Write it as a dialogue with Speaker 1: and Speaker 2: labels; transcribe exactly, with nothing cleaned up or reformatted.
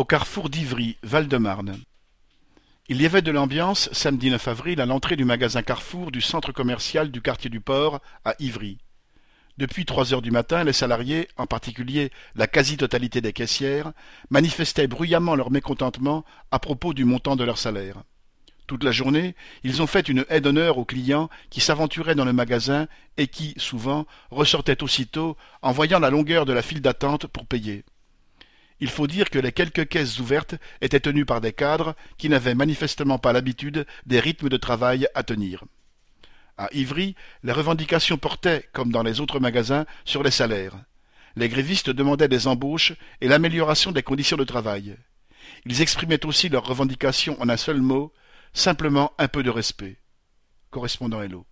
Speaker 1: Au carrefour d'Ivry, Val-de-Marne. Il y avait de l'ambiance samedi neuf avril à l'entrée du magasin Carrefour du centre commercial du quartier du Port à Ivry. Depuis trois heures du matin, les salariés, en particulier la quasi-totalité des caissières, manifestaient bruyamment leur mécontentement à propos du montant de leur salaire. Toute la journée, ils ont fait une haie d'honneur aux clients qui s'aventuraient dans le magasin et qui, souvent, ressortaient aussitôt en voyant la longueur de la file d'attente pour payer. Il faut dire que les quelques caisses ouvertes étaient tenues par des cadres qui n'avaient manifestement pas l'habitude des rythmes de travail à tenir. À Ivry, les revendications portaient, comme dans les autres magasins, sur les salaires. Les grévistes demandaient des embauches et l'amélioration des conditions de travail. Ils exprimaient aussi leurs revendications en un seul mot, simplement un peu de respect. Correspondant Hello.